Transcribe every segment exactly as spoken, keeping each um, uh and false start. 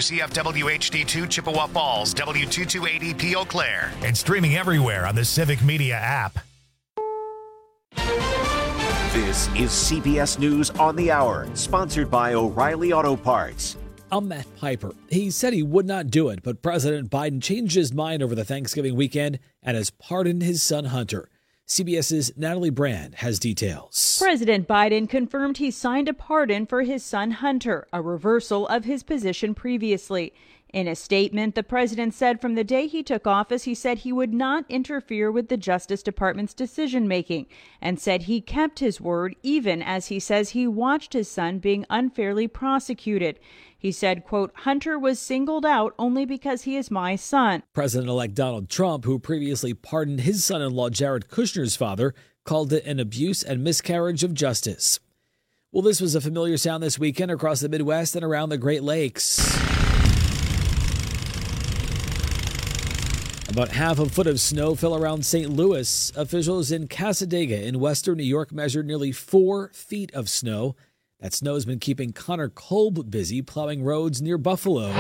W C F W H D two Chippewa Falls, W two two eight E P Eau Claire, and streaming everywhere on the Civic Media app. This is C B S News on the Hour, sponsored by O'Reilly Auto Parts. I'm Matt Piper. He said he would not do it, but President Biden changed his mind over the Thanksgiving weekend and has pardoned his son Hunter. CBS's Natalie Brand has details. President Biden confirmed he signed a pardon for his son Hunter, a reversal of his position previously. In a statement, the president said from the day he took office, he said he would not interfere with the Justice Department's decision-making and said he kept his word even as he says he watched his son being unfairly prosecuted. He said, quote, Hunter was singled out only because he is my son. President-elect Donald Trump, who previously pardoned his son-in-law Jared Kushner's father, called it an abuse and miscarriage of justice. Well, this was a familiar sound this weekend across the Midwest and around the Great Lakes. About half a foot of snow fell around Saint Louis. Officials in Cassadaga in western New York measured nearly four feet of snow. That snow has been keeping Connor Kolb busy plowing roads near Buffalo.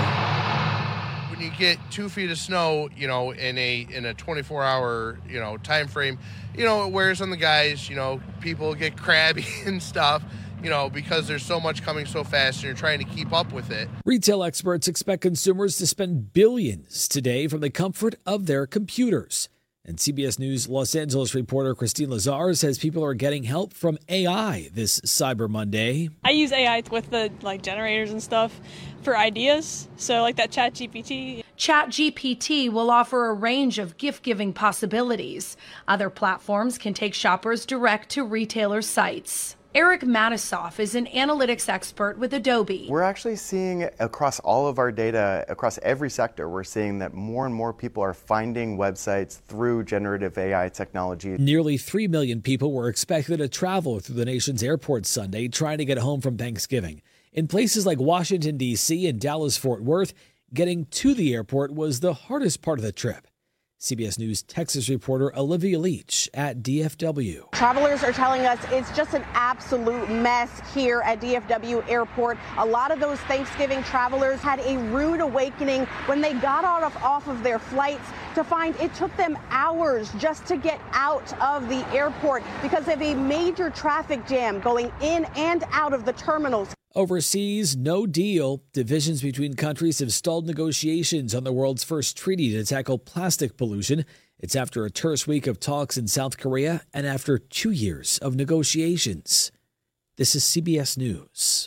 When you get two feet of snow, you know, in a in a twenty-four hour, you know, time frame, you know, it wears on the guys. You know, people get crabby and stuff. You know, because there's so much coming so fast and you're trying to keep up with it. Retail experts expect consumers to spend billions today from the comfort of their computers. And C B S News Los Angeles reporter Christine Lazar says people are getting help from A I this Cyber Monday. I use A I with the like generators and stuff for ideas. So like that Chat G P T. Chat G P T will offer a range of gift-giving possibilities. Other platforms can take shoppers direct to retailer sites. Eric Matisoff is an analytics expert with Adobe. We're actually seeing across all of our data, across every sector, we're seeing that more and more people are finding websites through generative A I technology. Nearly three million people were expected to travel through the nation's airports Sunday trying to get home from Thanksgiving. In places like Washington, D C and Dallas-Fort Worth, getting to the airport was the hardest part of the trip. C B S News Texas reporter Olivia Leach at D F W. Travelers are telling us it's just an absolute mess here at D F W Airport. A lot of those Thanksgiving travelers had a rude awakening when they got off, off of their flights to find it took them hours just to get out of the airport because of a major traffic jam going in and out of the terminals. Overseas, no deal. Divisions between countries have stalled negotiations on the world's first treaty to tackle plastic pollution. It's after a terse week of talks in South Korea and after two years of negotiations. This is C B S News.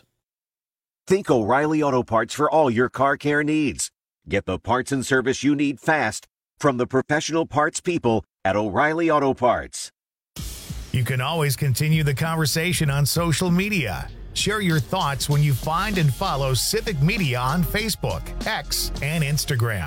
Think O'Reilly Auto Parts for all your car care needs. Get the parts and service you need fast from the professional parts people at O'Reilly Auto Parts. You can always continue the conversation on social media. Share your thoughts when you find and follow Civic Media on Facebook, X, and Instagram.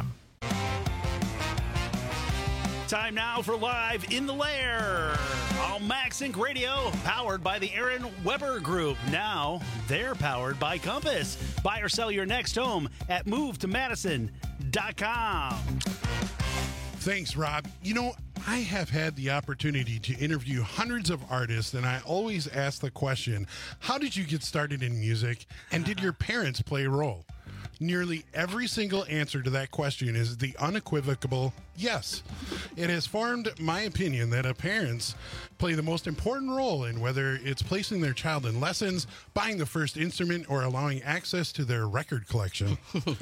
Time now for Live in the Lair on MaxSync Radio, powered by the Aaron Weber Group. Now they're powered by Compass. Buy or sell your next home at move to madison dot com. Thanks, Rob. You know, I have had the opportunity to interview hundreds of artists, and I always ask the question, how did you get started in music, and did your parents play a role? Nearly every single answer to that question is the unequivocal yes. It has formed my opinion that parents play the most important role in whether it's placing their child in lessons, buying the first instrument, or allowing access to their record collection.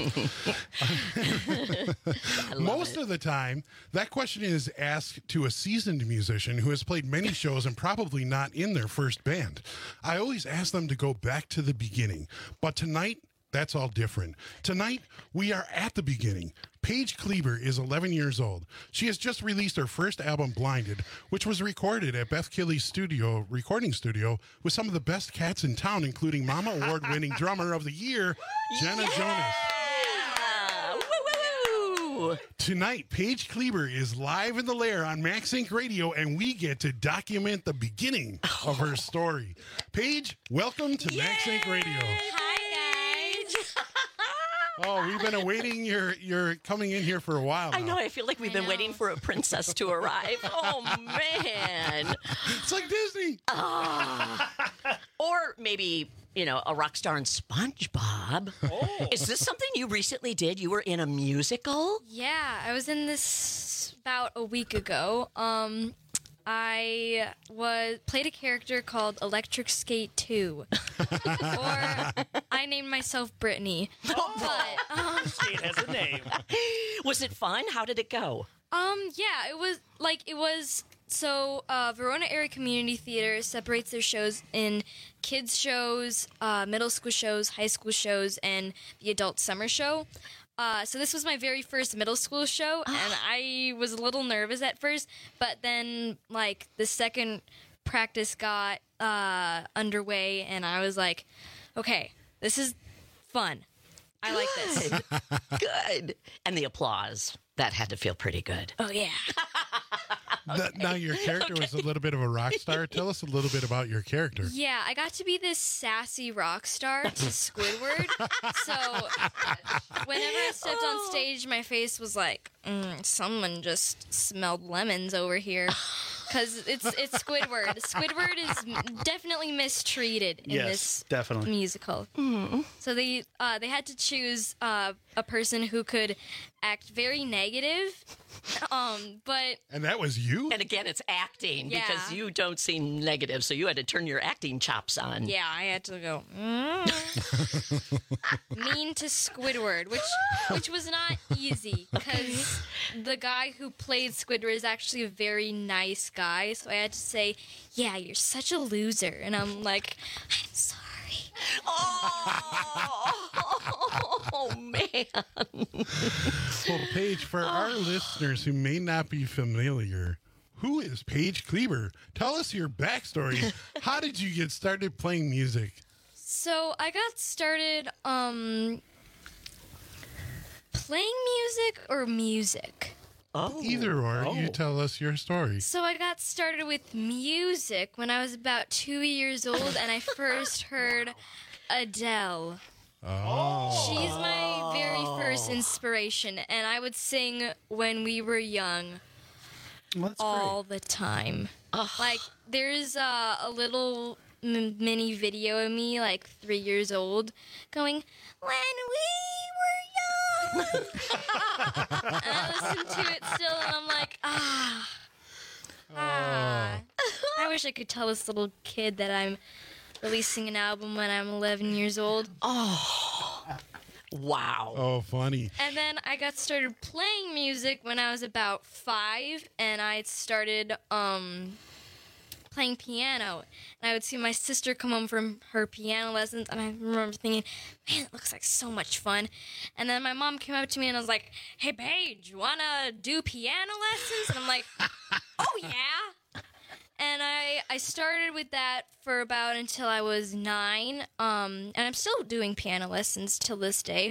Most it. of the time, that question is asked to a seasoned musician who has played many shows and probably not in their first band. I always ask them to go back to the beginning, but tonight, that's all different. Tonight, we are at the beginning. Paige Kleber is eleven years old. She has just released her first album, Blinded, which was recorded at Beth Killy's studio, recording studio, with some of the best cats in town, including Mama Award-winning Drummer of the Year, Jenna yeah! Jonas. Woo-woo-woo! Tonight, Paige Kleber is live in the Lair on MaxSync Radio, and we get to document the beginning oh. of her story. Paige, welcome to Yay! MaxSync Radio. Oh, we've been awaiting your your coming in here for a while now. I know. I feel like we've been waiting for a princess to arrive. Oh, man. It's like Disney. Uh, or maybe you know, a rock star in SpongeBob. Oh. Is this something you recently did? You were in a musical? Yeah, I was in this about a week ago. Um, I was played a character called Electric Skate two, or I named myself Brittany. Oh. But um, Skate has a name. Was it fun? How did it go? Um, yeah, it was like it was. So, uh, Verona Area Community Theater separates their shows in kids shows, uh, middle school shows, high school shows, and the adult summer show. Uh, so this was my very first middle school show, and I was a little nervous at first, but then, like, the second practice got uh, underway, and I was like, okay, this is fun. I like this. Good. And the applause. That had to feel pretty good. Oh, yeah. That, now, your character Okay. was a little bit of a rock star. Tell us a little bit about your character. Yeah, I got to be this sassy rock star to Squidward. So whenever I stepped on stage, my face was like, mm, someone just smelled lemons over here. Because it's it's Squidward. Squidward is definitely mistreated in Yes, this definitely. musical. So they uh, they had to choose uh, a person who could act very negative, um, but And that was you? And again, it's acting Yeah. because you don't seem negative, so you had to turn your acting chops on. yeah, I had to go mm. mean to Squidward, which which was not easy because the guy who played Squidward is actually a very nice guy. So I had to say, "Yeah, you're such a loser," and I'm like, "I'm sorry." Oh, man. Well, Paige, for our listeners who may not be familiar, who is Paige Kleber? Tell us your backstory. How did you get started playing music? So I got started um playing music or music. Oh. Either or, Oh. you tell us your story. So I got started with music when I was about two years old, and I first heard Adele. Oh. She's my very first inspiration, and I would sing when we were young Well, that's all the time. Like, there's uh, a little m- mini video of me, like three years old, going, "When we were young." And I listen to it still, and I'm like, ah. Ah. I wish I could tell this little kid that I'm releasing an album when I'm eleven years old. Oh. Wow. Oh, funny. And then I got started playing music when I was about five, and I started um, playing piano. And I would see my sister come home from her piano lessons, and I remember thinking, man, it looks like so much fun. And then my mom came up to me and was like, hey, Paige, you want to do piano lessons? And I'm like, oh, yeah. And I, I started with that for about until I was nine, um, and I'm still doing piano lessons till this day.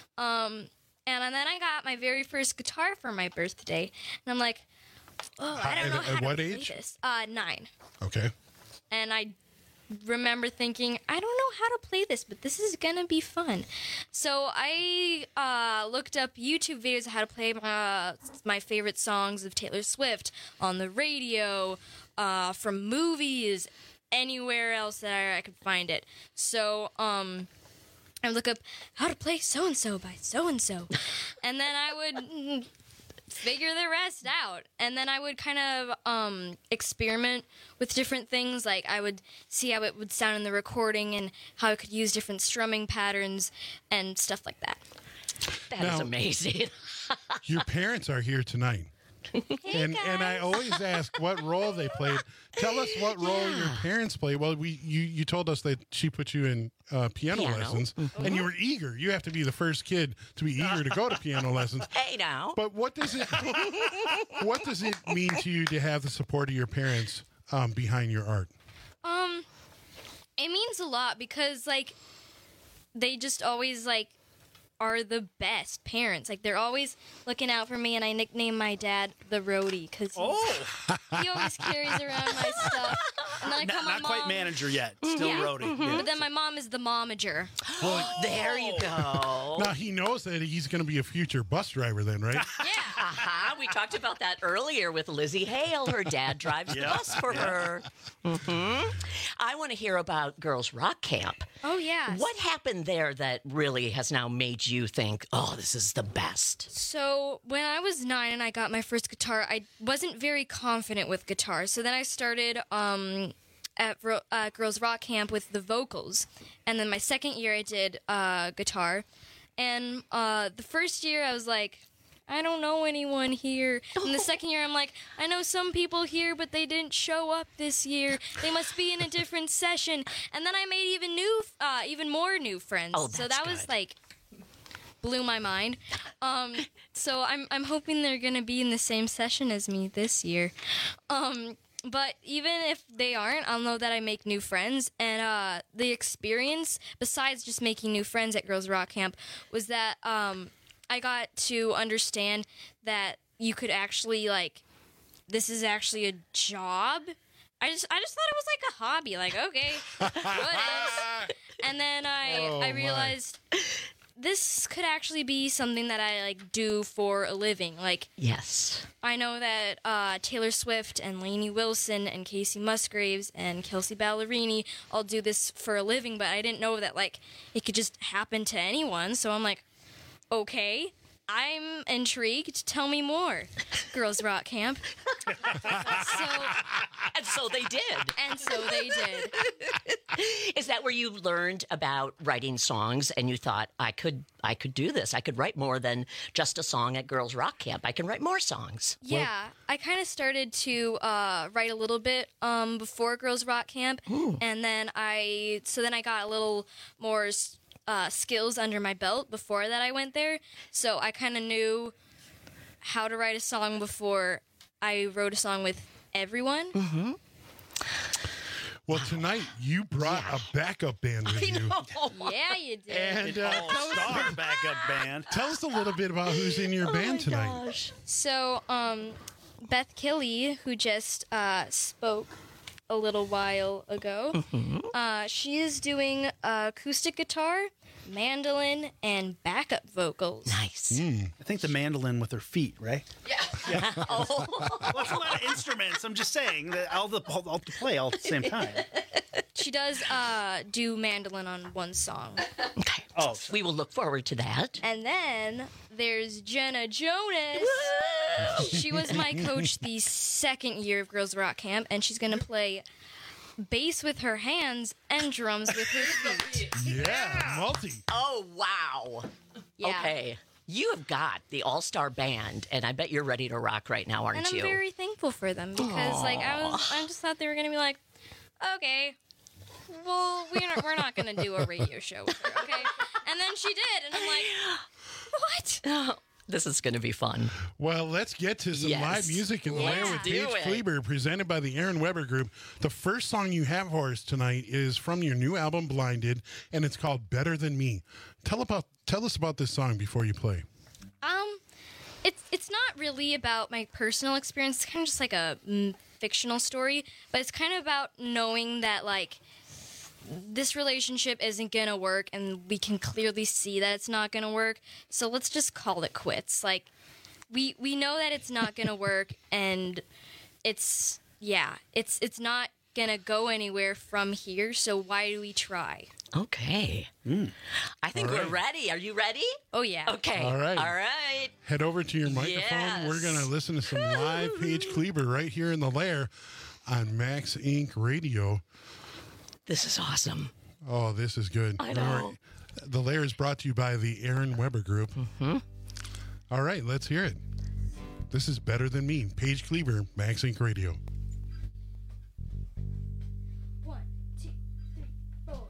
Um, and then I got my very first guitar for my birthday, and I'm like, oh, I don't know At- how at to what play age? this. Uh, nine. Okay. And I remember thinking, I don't know how to play this, but this is gonna be fun. So I uh, looked up YouTube videos of how to play uh, my favorite songs of Taylor Swift on the radio, uh, from movies, anywhere else that I, I could find it. So um, I would look up how to play so-and-so by so-and-so. And then I would mm, figure the rest out. And then I would kind of um, experiment with different things. Like I would see how it would sound in the recording and how I could use different strumming patterns and stuff like that. That is Now- amazing. Your parents are here tonight. and and I always ask what role they played. Tell us what role your parents played. Well, we you, you told us that she put you in uh, piano, Piano. lessons, Mhm. and you were eager. You have to be the first kid to be eager to go to piano lessons. Hey, now. But what does it what does it mean to you to have the support of your parents um, behind your art? Um, it means a lot because, like, they just always, like, are the best parents. Like, they're always looking out for me, and I nickname my dad the roadie because Oh. he always carries around my stuff. And then I call Not, my not mom. quite manager yet. Still Yeah. roadie. Yeah. But then my mom is the momager. There you go. Now he knows that he's going to be a future bus driver, then, right? Yeah. Uh-huh. We talked about that earlier with Lizzie Hale. Her dad drives Yeah. the bus for Yeah. her. hmm I want to hear about Girls Rock Camp. Oh, yeah. What happened there that really has now made you think, oh, this is the best? So when I was nine and I got my first guitar, I wasn't very confident with guitar. So then I started um, at Ro- uh, Girls Rock Camp with the vocals. And then my second year I did uh, guitar. And uh, the first year I was like, I don't know anyone here. And the second year I'm like, I know some people here, but they didn't show up this year. They must be in a different session. And then I made even new, uh, even more new friends. Oh, so that's that was good. like blew my mind. Um, so I'm I'm hoping they're gonna be in the same session as me this year. Um, but even if they aren't, I'll know that I make new friends. And uh, the experience, besides just making new friends at Girls Rock Camp, was that um, I got to understand that you could actually, like, this is actually a job. I just I just thought it was like a hobby. Like, okay, what is? And then I Oh, I my. realized this could actually be something that I like do for a living. Like, Yes. I know that uh, Taylor Swift and Lainey Wilson and Casey Musgraves and Kelsey Ballerini all do this for a living, but I didn't know that like it could just happen to anyone. So I'm like, okay, I'm intrigued. Tell me more, Girls Rock Camp. so, And so they did. and so they did. Is that where you learned about writing songs and you thought, I could I could do this. I could write more than just a song at Girls Rock Camp. I can write more songs. Yeah, I kind of started to uh, write a little bit um, before Girls Rock Camp, and then I so then I got a little more uh, skills under my belt before that I went there. So I kind of knew how to write a song before I wrote a song with everyone. Mm-hmm. Well, tonight you brought a backup band with you. Yeah, you did. And uh, tell, All-star us, backup band. tell us a little bit about who's in your band tonight. So, um, Beth Killy, who just uh, spoke a little while ago, uh, she is doing uh, acoustic guitar, mandolin, and backup vocals. Nice. I think the mandolin with her feet, right? Yeah. oh. Well, it's a lot of instruments. I'm just saying that all the all, all to play all at the same time. She does uh, do mandolin on one song. Okay. Oh, We will look forward to that. And then there's Jenna Jonas. She was my coach the second year of Girls Rock Camp, and she's going to play bass with her hands and drums with her feet. Yeah, multi. Oh, wow. Yeah. Okay. You have got the all-star band, and I bet you're ready to rock right now, aren't And I'm you? very thankful for them because, like, I was, I just thought they were gonna be like, okay, well, we're not, we're not gonna do a radio show with her, okay? And then she did, and I'm like, what? This is going to be fun. Well, let's get to some Yes. live music in the Yeah. lair with Do Paige it. Kleber, presented by the Aaron Weber Group. The first song you have for us tonight is from your new album, Blinded, and it's called Better Than Me. Tell about tell us about this song before you play. Um, it's it's not really about my personal experience. It's kind of just like a mm, fictional story, but it's kind of about knowing that like this relationship isn't gonna work, and we can clearly see that it's not gonna work. So let's just call it quits. Like we we know that it's not gonna work, and it's yeah, it's it's not gonna go anywhere from here. So why do we try? Okay. I think All we're right. ready. Are you ready? Oh yeah. Okay. All right. All right. Head over to your microphone. Yes. We're going to listen to some live Paige Kleber right here in the lair on Max Incorporated. Radio. This is awesome. Oh, this is good. I know. The lair is brought to you by the Aaron Weber Group. Mm-hmm. All right, let's hear it. This is Better Than Me. Paige Kleber, Max Incorporated. Radio. One, two, three, four.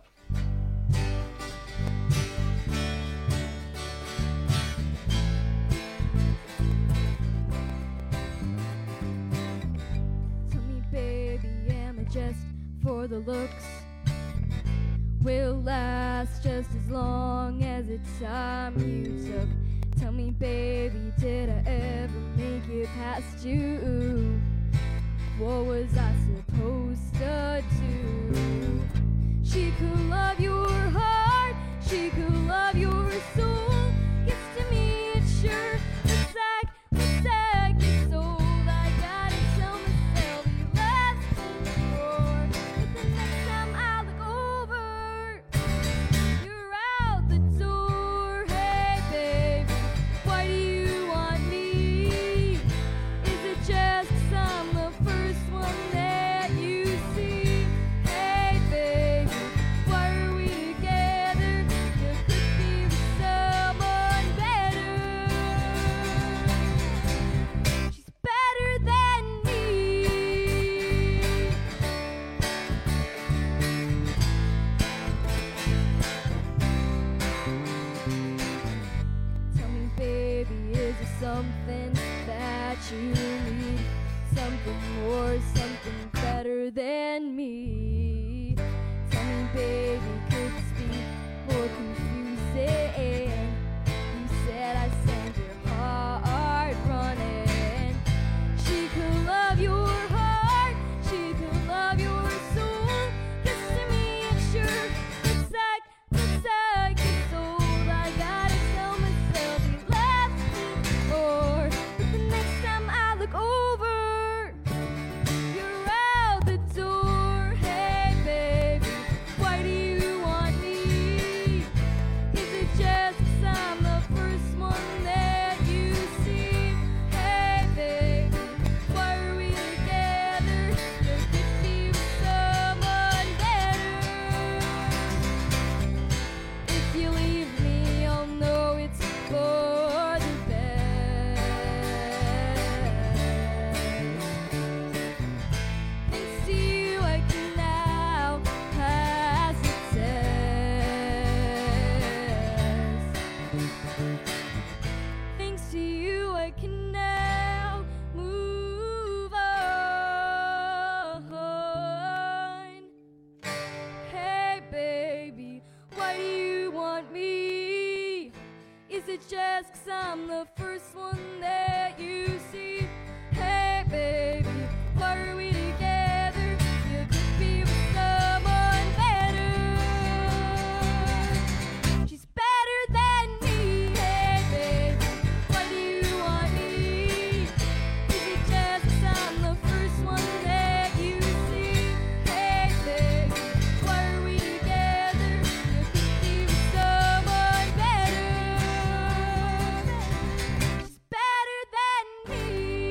Tell me, baby, am I just for the looks? Will last just as long as the time you took. Tell me, baby, did I ever make it past you? What was I supposed to do? She could love your heart, she could love your soul. Gets to me, it's sure looks like, looks like something that you need, something more, something better than me. Tell me, baby, could this be more confusing? You said I sent your heart running. She could love your heart, she could love your soul. Listen to me and sure, looks like, looks like it's old. I gotta tell myself you left me more. But the next time I look over, you're out the door. Hey baby, why do you want me? Is it just 'cause I'm the first one that you see? Hey baby, why are we together? You could be with someone better. If you leave me, I'll know it's for the best. Thanks to you, I can now pass the test. Thanks to you, I can now move on. Hey, baby, why do you want me? Is it just 'cause I'm the first one that you see? Hey, baby, why are we together? You could be with someone better. She's better than me. Hey, baby, why do you want me? Is it just 'cause I'm the first one that you see? Hey, baby, why are we together? You could be with someone better. She's better than me.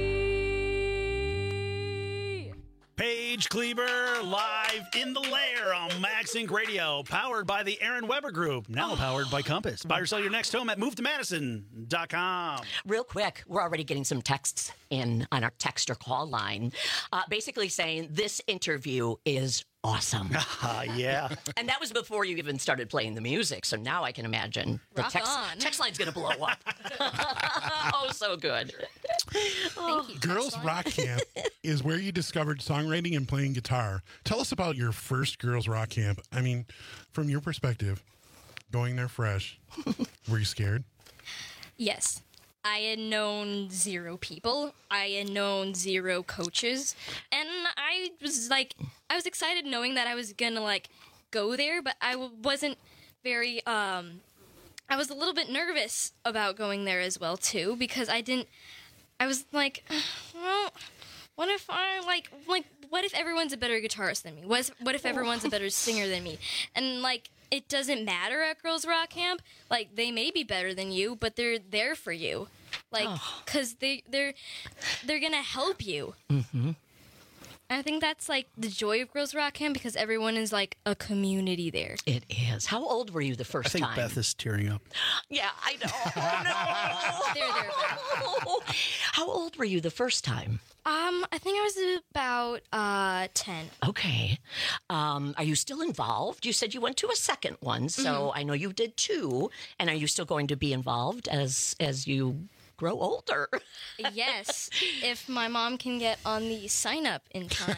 Paige Kleber live in the lair on Max Inc Radio, powered by the Aaron Weber Group, now powered by Compass. Buy or sell your next home at move to madison dot com. Real quick, we're already getting some texts in on our text or call line, uh, basically saying this interview is awesome. Uh, yeah. And that was before you even started playing the music, so now I can imagine the Rock text, on. text line's going to blow up. Oh, so good. Thank you. Girls Rock Camp is where you discovered songwriting and playing guitar. Tell us about your first Girls Rock Camp. I mean, from your perspective, going there fresh, were you scared? Yes. I had known zero people. I had known zero coaches. And I was like, I was excited knowing that I was going to like go there, but I w- wasn't very, um, I was a little bit nervous about going there as well too, because I didn't, I was like, well, what if I like, like, what if everyone's a better guitarist than me? What if, what if everyone's a better singer than me? And like, it doesn't matter at Girls Rock Camp. Like, they may be better than you, but they're there for you. Like, because they, they're, they're going to help you. Mm-hmm. I think that's, like, the joy of Girls Rock Camp, because everyone is, like, a community there. It is. How old were you the first I think time? Beth is tearing up. Yeah, I know. Oh, no. There, there, there. How old were you the first time? Um, I think I was about uh ten. Okay. Um, are you still involved? You said you went to a second one, so Mhm. I know you did too. And are you still going to be involved as as you grow older? Yes, if my mom can get on the sign up in time.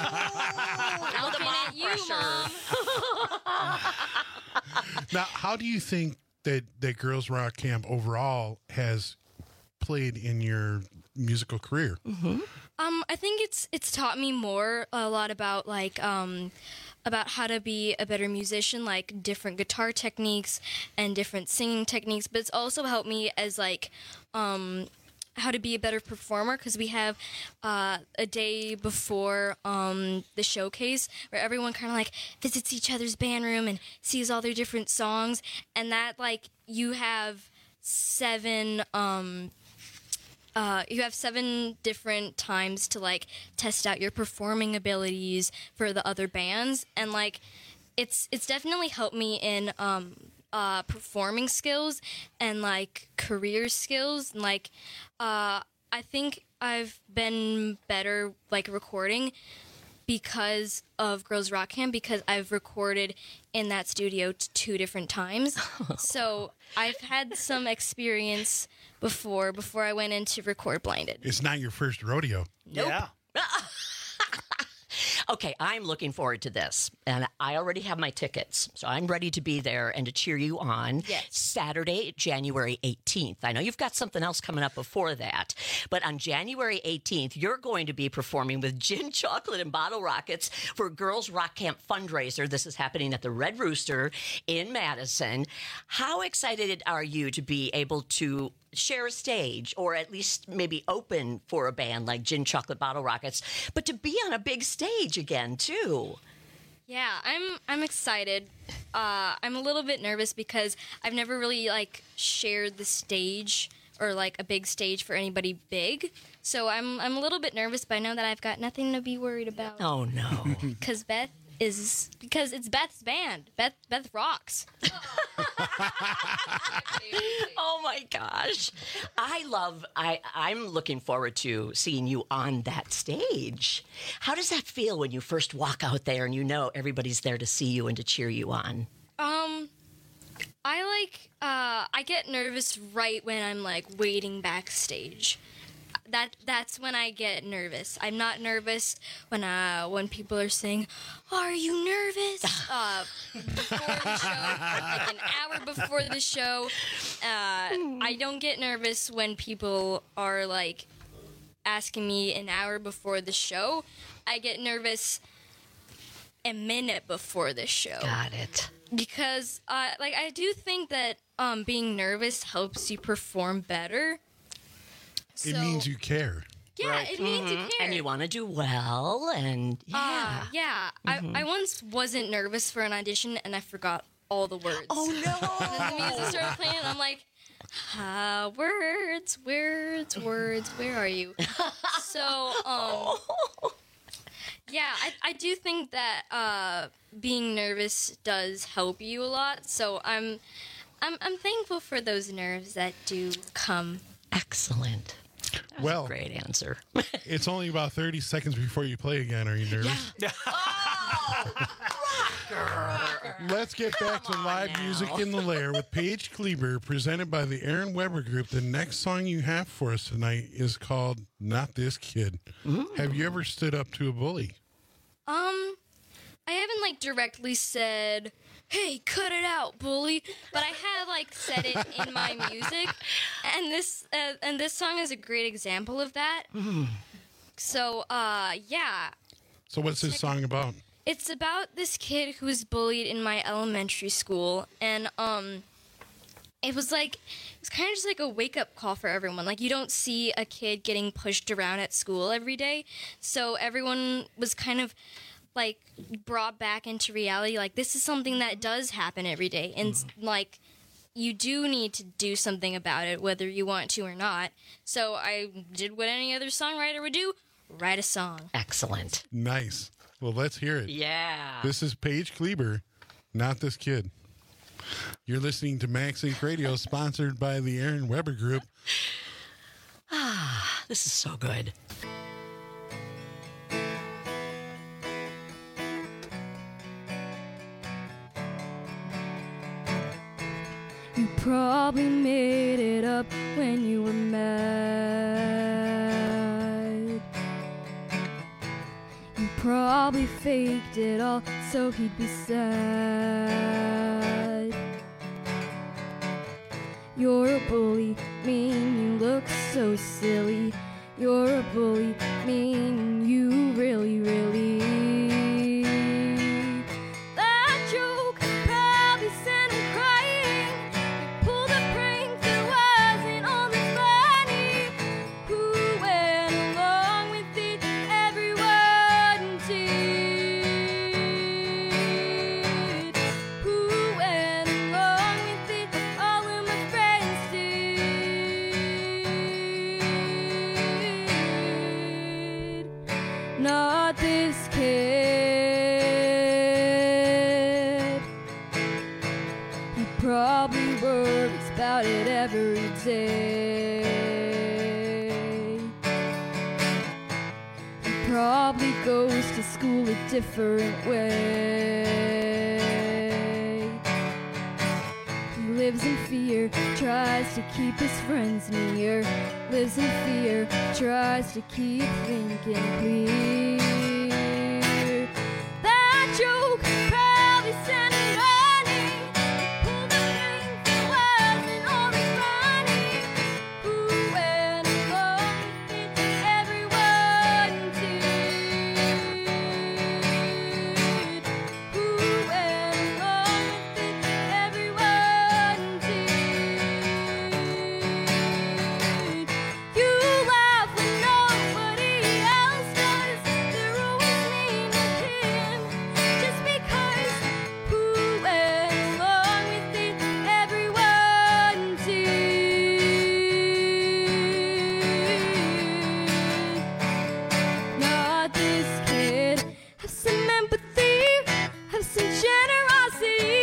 Now the Looking mom at you, pressure. Mom. Now, how do you think that, that Girls Rock Camp overall has played in your musical career? Mm-hmm. Um, I think it's it's taught me more a lot about like um about how to be a better musician, like different guitar techniques and different singing techniques, but it's also helped me as like um how to be a better performer, because we have uh, a day before um, the showcase where everyone kind of like visits each other's band room and sees all their different songs, and that like you have seven um, uh, you have seven different times to like test out your performing abilities for the other bands, and like it's it's definitely helped me in um, uh, performing skills and like career skills, and like uh, I think I've been better like recording because of Girls Rock Camp, because I've recorded in that studio t- two different times. So I've had some experience before, before I went in to record Blinded. It's not your first rodeo. Nope. Yeah. Okay, I'm looking forward to this, and I already have my tickets, so I'm ready to be there and to cheer you on. Yes. Saturday, January eighteenth. I know you've got something else coming up before that, but on January eighteenth, you're going to be performing with Gin Chocolate and Bottle Rockets for Girls Rock Camp fundraiser. This is happening at the Red Rooster in Madison. How excited are you to be able to share a stage, or at least maybe open for a band like Gin Chocolate Bottle Rockets, but to be on a big stage again too? Yeah, I'm I'm excited. Uh, I'm a little bit nervous because I've never really like shared the stage or like a big stage for anybody big. So I'm I'm a little bit nervous, but I know that I've got nothing to be worried about. Oh no. Because Beth is because it's Beth's band. Beth Beth rocks. Oh my gosh. I love I I'm looking forward to seeing you on that stage. How does that feel when you first walk out there and you know everybody's there to see you and to cheer you on? Um I like uh I get nervous right when I'm like waiting backstage. That that's when I get nervous. I'm not nervous when uh when people are saying, "Are you nervous?" uh, before the show, like an hour before the show. Uh, I don't get nervous when people are like asking me an hour before the show. I get nervous a minute before the show. Got it. Because uh, like I do think that um being nervous helps you perform better. It So- means you care. Yeah, it means you care. And you want to do well, and yeah. Uh, yeah. Mhm. I, I once wasn't nervous for an audition, and I forgot all the words. Oh, no. And then the music started playing, and I'm like, ah, words, words, words, where are you? So, um, yeah, I, I do think that uh, being nervous does help you a lot. So I'm, I'm, I'm thankful for those nerves that do come. Excellent. That was Well, a great answer. It's only about thirty seconds before you play again. Are you nervous? Let's get back to live music in the Lair with Paige Kleber, presented by the Aaron Weber Group. The next song you have for us tonight is called Not This Kid. Have you ever stood up to a bully? Um, I haven't like directly said, "Hey, cut it out, bully," but I have like said it in my music, and this uh, and this song is a great example of that. So, uh, yeah, So what's this song about? it's about this kid who was bullied in my elementary school, and um, it was like it was kind of just like a wake up call for everyone. Like you don't see a kid getting pushed around at school every day, so everyone was kind of like brought back into reality. Like this is something that does happen every day, and like you do need to do something about it, whether you want to or not. So I did what any other songwriter would do: write a song. Excellent. Nice. Well, let's hear it. Yeah. This is Paige Kleber, Not This Kid. You're listening to Max Inc Radio, sponsored by the Aaron Weber Group. Ah, this is so good. You probably made it up when you were mad. You probably faked it all so he'd be sad. You're a bully, mean you look so silly. You're a bully, mean you really, really. That joke probably sent him crying. You pulled a prank that wasn't only funny. Who went along with it? Everyone did. Who went along with it? All of my friends did. Not this kid. He probably worries about it every day. He probably probably goes to school a different way. He lives in fear, tries to keep his friends near. Lives in fear, tries to keep thinking clear. That joke probably sent him running. Pulled the painful words and all the funny. Who went along with it? Everyone did. Who went along with it? Everyone did. You laugh when nobody else does. They're always mean to him. Just because who went along with it? Everyone did. Not this kid. Have some empathy. Have some generosity.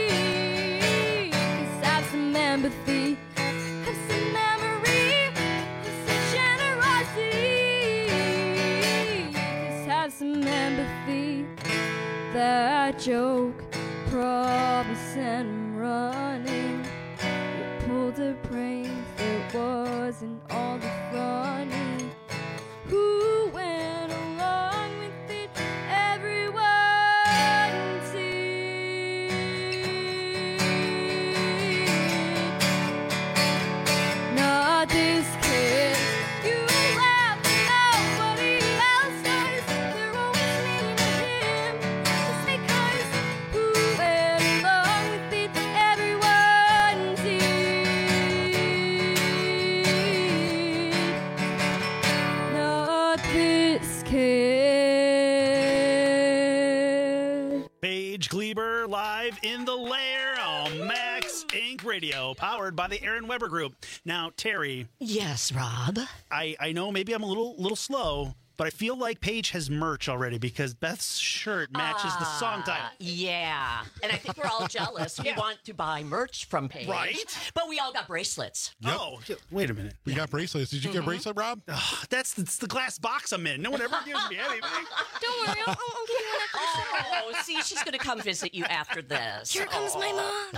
Just have some empathy. Have some memory. Have some generosity. Just have some empathy. That joke probably sent him running. It pulled a prank that wasn't all the funny. Who went along with it? Everyone did. Not this kid. You laugh when nobody else does. They're always mean to him. Just because who went along with it? Everyone did. Not this kid. Paige Gleber live in the lair on Max Inc Radio, powered by the Aaron Weber Group. Now, Terry. Yes, Rob. I, I know maybe I'm a little little slow, but I feel like Paige has merch already because Beth's shirt matches the song title. Ah, yeah. And I think we're all jealous. We want to buy merch from Paige. Right? But we all got bracelets. Yep. Oh, wait a minute. We got bracelets. Did you get a bracelet, Rob? Ugh, that's, that's the glass box I'm in. No one ever gives me anything. Don't worry, I'll, I'll give you one after the show. Oh, see, she's going to come visit you after this. Here comes my mom.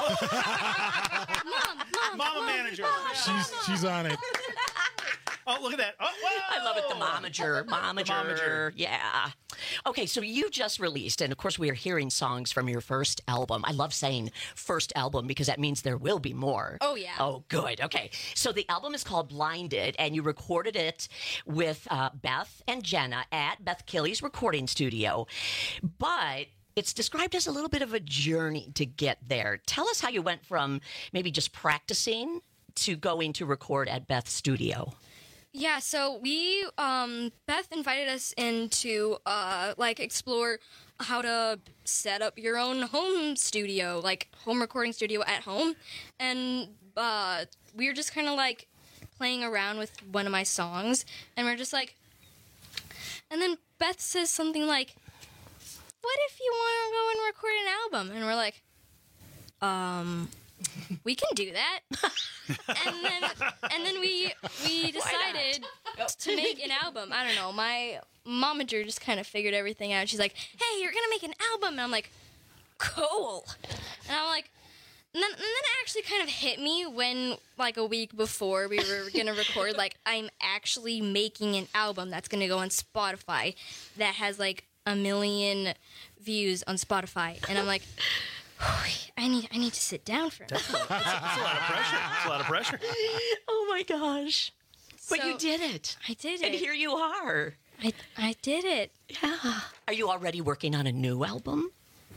Mom, mom, Mama mom, manager. mom. She's she's on it. Oh, look at that. Oh, whoa. I love it, the momager. Momager. The momager. Yeah. Okay, so you just released, and of course, we are hearing songs from your first album. I love saying first album because that means there will be more. Oh, yeah. Oh, good. Okay. So the album is called Blinded, and you recorded it with uh, Beth and Jenna at Beth Killy's recording studio. But it's described as a little bit of a journey to get there. Tell us how you went from maybe just practicing to going to record at Beth's studio. Yeah, so we, um, Beth invited us in to, uh, like, explore how to set up your own home studio, like, home recording studio at home. And, uh, we were just kind of, like, playing around with one of my songs, and we're just like, and then Beth says something like, what if you want to go and record an album? And we're like, um... we can do that. and then and then we we decided to make an album. I don't know. My momager just kind of figured everything out. She's like, hey, you're going to make an album. And I'm like, cool. And I'm like, and then, and then it actually kind of hit me when, like, a week before we were going to record, like, I'm actually making an album that's going to go on Spotify that has, like, a million views on Spotify. And I'm like, I need I need to sit down for a minute. That's, that's, that's a lot of pressure. That's a lot of pressure. Oh, my gosh. But So, you did it. I did And it. here you are. I I did it. Yeah. Are you already working on a new album?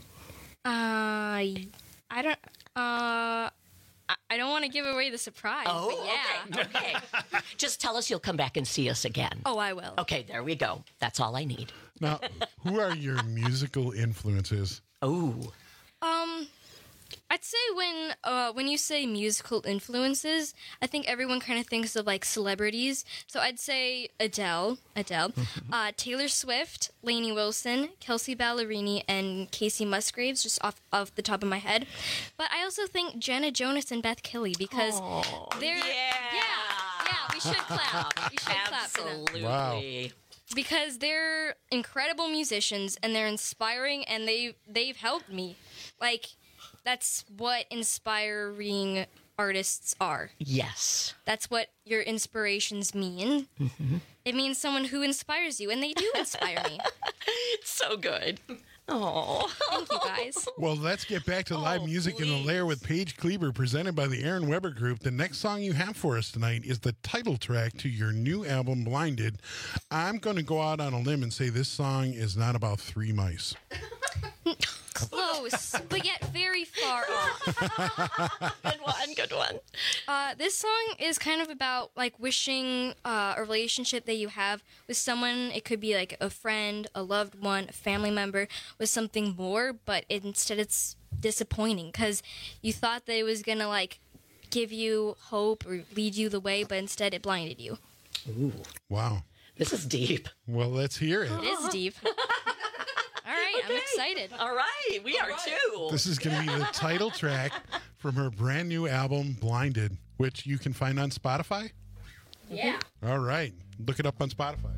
Uh, I don't. Uh, I, I don't want to give away the surprise. Oh, but yeah. okay. Okay. Just tell us you'll come back and see us again. Oh, I will. Okay, there we go. That's all I need. Now, who are your musical influences? Oh. Um, I'd say when uh when you say musical influences, I think everyone kind of thinks of like celebrities. So I'd say Adele, Adele, uh, Taylor Swift, Lainey Wilson, Kelsey Ballerini, and Casey Musgraves, just off off the top of my head. But I also think Jenna Jonas and Beth Killy because they're yeah. yeah yeah we should clap we should clap for them. Absolutely. Wow. because they're incredible musicians and they're inspiring and they they've helped me. Like, that's what inspiring artists are. Yes. That's what your inspirations mean. Mm-hmm. It means someone who inspires you, and they do inspire me. It's so good. Oh, thank you guys. Well, let's get back to live music in the Lair with Paige Kleber, presented by the Aaron Weber Group. The next song you have for us tonight is the title track to your new album, Blinded. I'm going to go out on a limb and say this song is not about three mice. Close, but yet very far off. Good one, good one. Uh, this song is kind of about like wishing uh, a relationship that you have with someone. It could be like a friend, a loved one, a family member, with something more, but instead it's disappointing because you thought that it was gonna like give you hope or lead you the way, but instead it blinded you. Ooh, wow, this is deep. Well, let's hear it. It is deep. All right, okay. I'm excited. All right, we All are right. too. This is going to be the title track from her brand new album, Blinded, which you can find on Spotify? Yeah. All right, look it up on Spotify.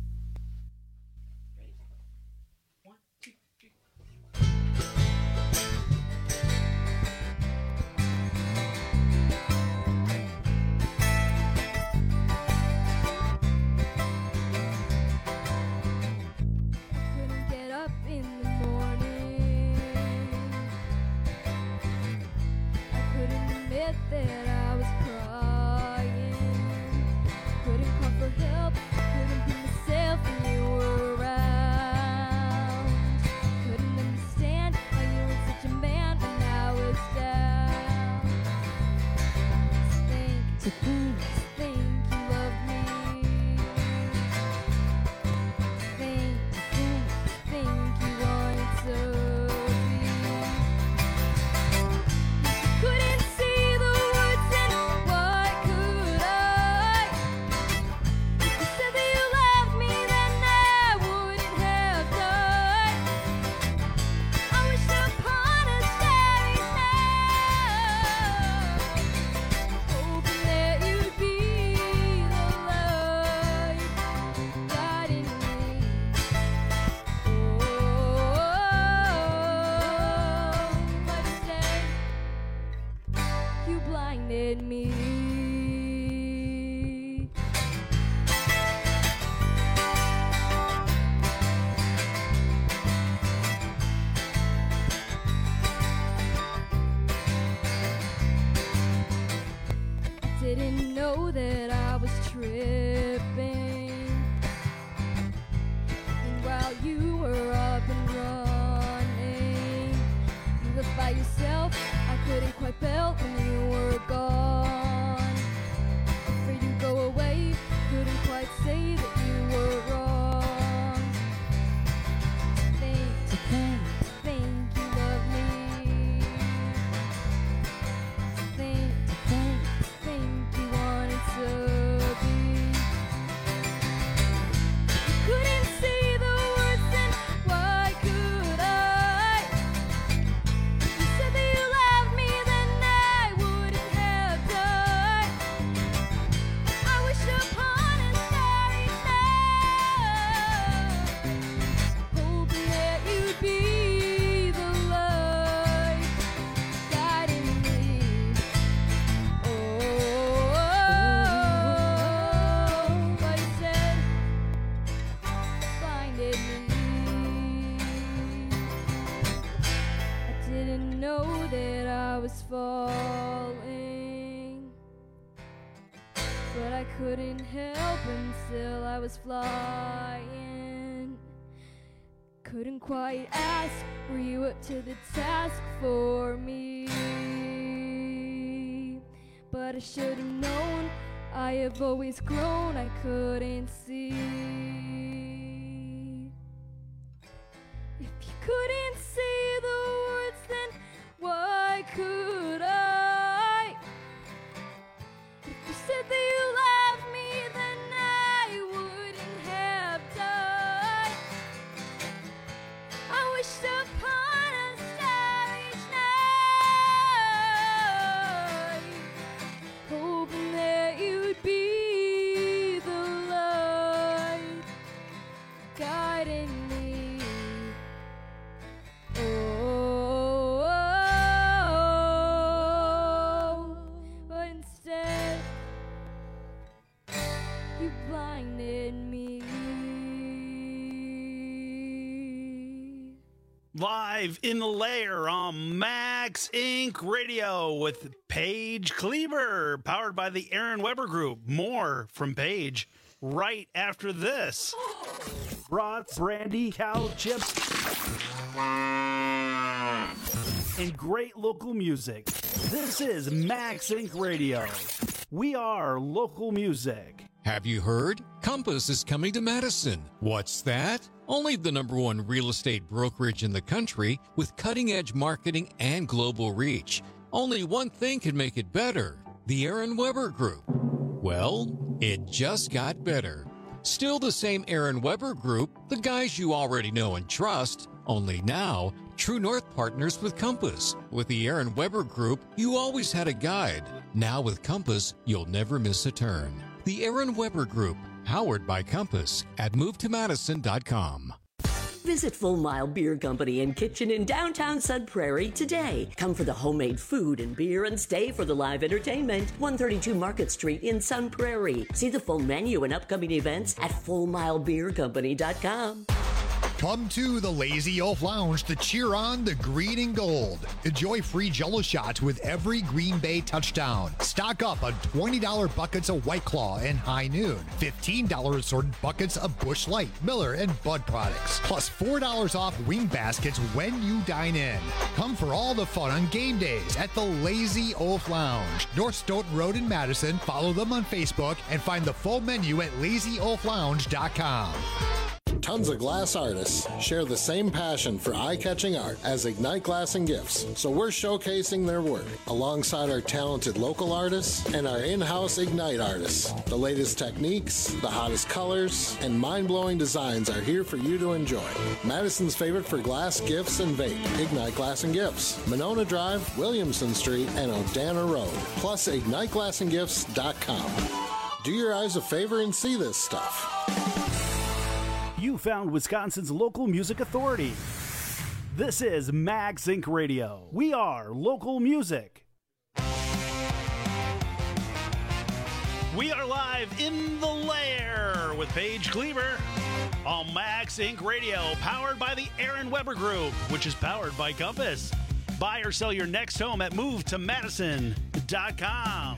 That I was crying, couldn't call for help, couldn't be myself when you were around, couldn't understand how you were such a man when I was down. To think, to think, to think you love me, to think, to think, to think you wanted to. Didn't know that I was tripping, and while you were up and running, you left by yourself. I couldn't quite belt when you were gone. Afraid you'd go away, couldn't quite say that you were wrong. To think, to think, to think you love me. To think, to think, to think you wanted to be. You couldn't see the words, then why could I? You said that you loved me, then I wouldn't have died. I wish upon a starry night, hoping that you'd be the light guiding me. Oh, but you said blinded me. I didn't know that I was falling, but I couldn't help until I was flying. Couldn't quite ask, were you up to the task for me? But I should have known, I have always grown, I couldn't see. If you couldn't see the words, then why could I? If you said that you loved me, then I wouldn't have died. I wished upon a star each night, hoping that you'd be the light you blinded me. Live in the lair on Max Incorporated. Radio with Paige Kleber, powered by the Aaron Weber Group. More from Paige right after this. Brats, brandy, cow chips, and great local music. This is Max Incorporated. Radio. We are local music. Have you heard? Compass is coming to Madison. What's that? Only the number one real estate brokerage in the country with cutting-edge marketing and global reach. Only one thing can make it better. The Aaron Weber Group. Well, it just got better. Still the same Aaron Weber Group, the guys you already know and trust, only now, True North partners with Compass. With the Aaron Weber Group, you always had a guide. Now with Compass, you'll never miss a turn. The Aaron Weber Group, powered by Compass at move to madison dot com. Visit Full Mile Beer Company and Kitchen in downtown Sun Prairie today. Come for the homemade food and beer and stay for the live entertainment. one thirty-two Market Street in Sun Prairie. See the full menu and upcoming events at full mile beer company dot com. Come to the Lazy Oaf Lounge to cheer on the green and gold. Enjoy free Jell-O shots with every Green Bay touchdown. Stock up on twenty dollars buckets of White Claw and High Noon. fifteen dollars assorted buckets of Busch Light, Miller, and Bud products. Plus four dollars off wing baskets when you dine in. Come for all the fun on game days at the Lazy Oaf Lounge. North Stoughton Road in Madison. Follow them on Facebook and find the full menu at lazy oaf lounge dot com. Tons of glass artists share the same passion for eye-catching art as Ignite Glass and Gifts, so we're showcasing their work alongside our talented local artists and our in-house Ignite artists. The latest techniques, the hottest colors, and mind-blowing designs are here for you to enjoy. Madison's favorite for glass, gifts, and vape, Ignite Glass and Gifts, Monona Drive, Williamson Street, and Odana Road, plus ignite glass and gifts dot com. Do your eyes a favor and see this stuff. You found Wisconsin's local music authority. This is Max Incorporated. Radio. We are local music. We are live in the lair with Paige Kleber on Max Incorporated. Radio, powered by the Aaron Weber Group, which is powered by Compass. Buy or sell your next home at move to madison dot com.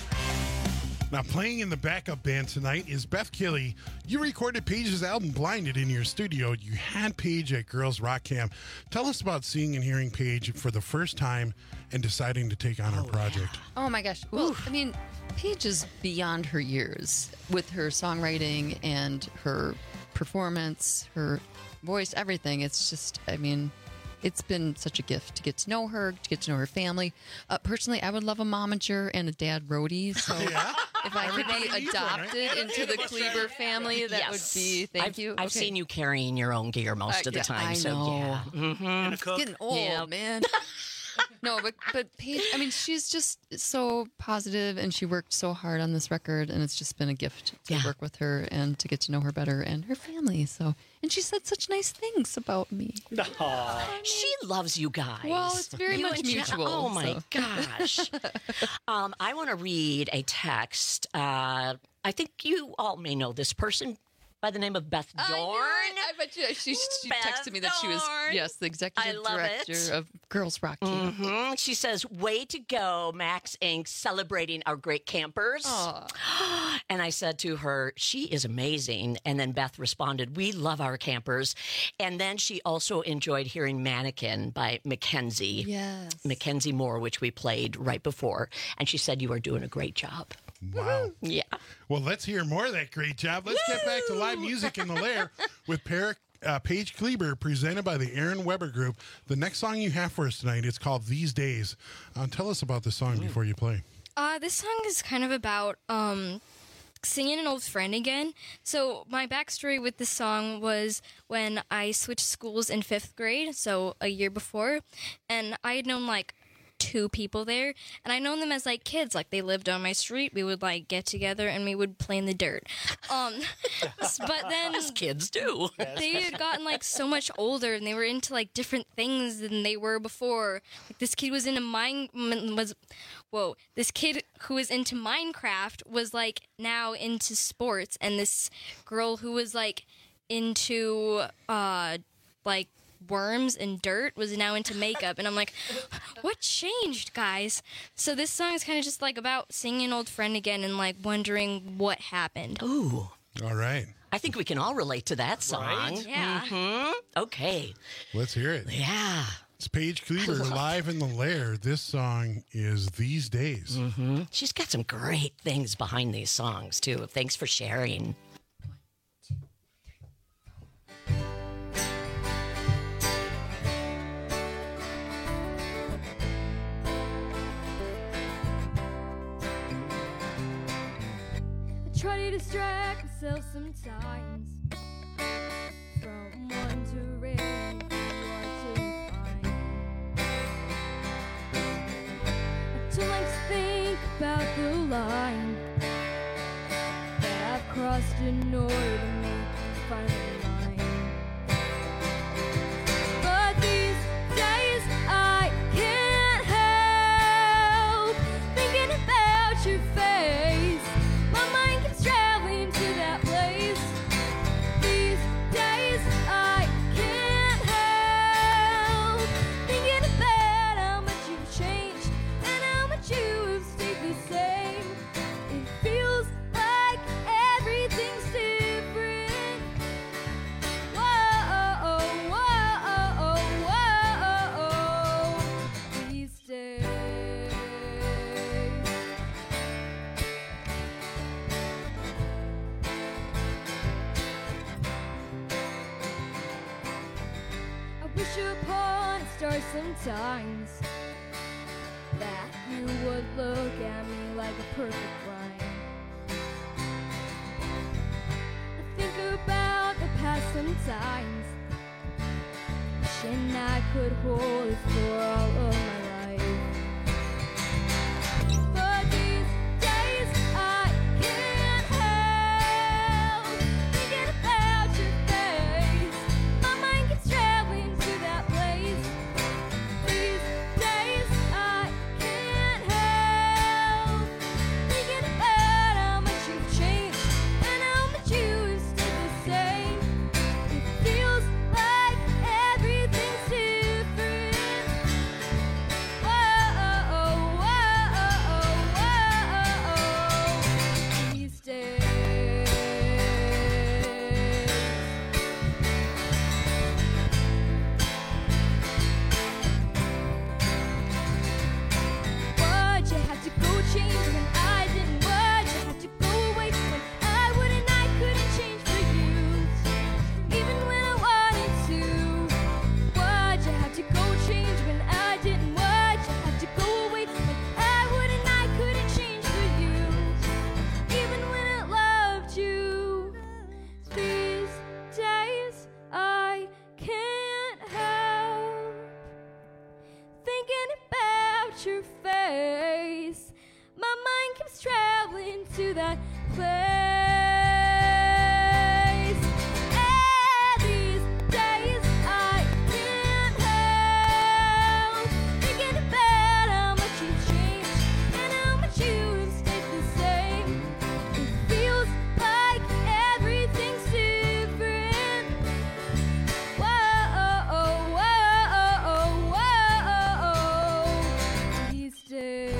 Now, playing in the backup band tonight is Beth Killey. You recorded Paige's album Blinded in your studio. You had Paige at Girls Rock Camp. Tell us about seeing and hearing Paige for the first time and deciding to take on her project. Oh, my gosh. Well, I mean, Paige is beyond her years with her songwriting and her performance, her voice, everything. It's just, I mean, it's been such a gift to get to know her, to get to know her family. Uh, personally, I would love a momager and a dad roadie. So Yeah. if I could Everybody be needs one, right? adopted into the Kleber family, that Yes. would be, thank I've, you. I've Okay. seen you carrying your own gear most Uh, of the yeah, time. I so, know. yeah. Mm-hmm. It's getting old, Yeah. man. No, but but Paige, I mean, she's just so positive, and she worked so hard on this record, and it's just been a gift to Yeah. work with her and to get to know her better and her family. So, and she said such nice things about me. She loves you guys. Well, it's very You much and Jen- mutual, Oh my so. gosh. um, I want to read a text. Uh, I think you all may know this person by the name of Beth Dorn. I bet you she, she Beth texted me that she was Dorn. yes the executive I love director it. of Girls Rock Camp. Mhm. She says, "Way to go, Max Incorporated, celebrating our great campers." And I said to her, "She is amazing." And then Beth responded, "We love our campers." And then she also enjoyed hearing "Mannequin" by Mackenzie. Yes. Mackenzie Moore, which we played right before. And she said, "You are doing a great job." Wow. Yeah. Well, let's hear more of that great job. Let's get back to live music in the lair with Per- uh, Paige Kleber, presented by the Aaron Weber Group. The next song you have for us tonight is called These Days. Uh, tell us about the song before you play. Uh, this song is kind of about um, singing an old friend again. So my backstory with this song was when I switched schools in fifth grade, so a year before, and I had known like two people there, and I known them as like kids. Like they lived on my street. We would like get together and we would play in the dirt. Um, but then as kids do, they had gotten like so much older, and they were into like different things than they were before. Like this kid was into mine was, whoa, this kid who was into Minecraft was like now into sports, and this girl who was like into uh like worms and dirt was now into makeup. And I'm like, what changed, guys? So this song is kind of just like about seeing an old friend again and like wondering what happened. Ooh. All right. I think we can all relate to that song. Right? Yeah. Mm-hmm. Okay. Let's hear it. Yeah. It's Paige Cleaver live in the Lair. This song is These Days. Mm-hmm. She's got some great things behind these songs, too. Thanks for sharing. Try to distract myself sometimes from wondering what to find. I don't like to think about the line that I've crossed in order to make you finally mine. But these days I can't help thinking about your face. My mind keeps traveling to that place. These days I can't help thinking about how much you've changed and how much you have stayed the same. It feels like everything's different. Whoa, whoa, whoa, these days. I wish upon a star sometimes that you would look at me like a perfect rhyme. I think about the past sometimes, wishing I could hold it for all of my life. But these days I can't help thinking about your face. My mind keeps traveling to that place. These days I can't help thinking about how much you've changed and how much you have stayed the same. It feels like everything's different. Whoa, whoa, whoa, these days. Why'd you have to go change when I didn't? Why'd you have to go away when I wouldn't? I couldn't change for you, even when I wanted to. Why'd you have to go change when I didn't? Why'd you have to go away when I wouldn't? I couldn't change for you, even when I loved you. These days I can't help thinking about your face. My mind keeps traveling to that place. And these days I can't help thinking about how much you've changed and how much you have stayed the same. It feels like everything's different. Whoa, whoa, whoa, these days.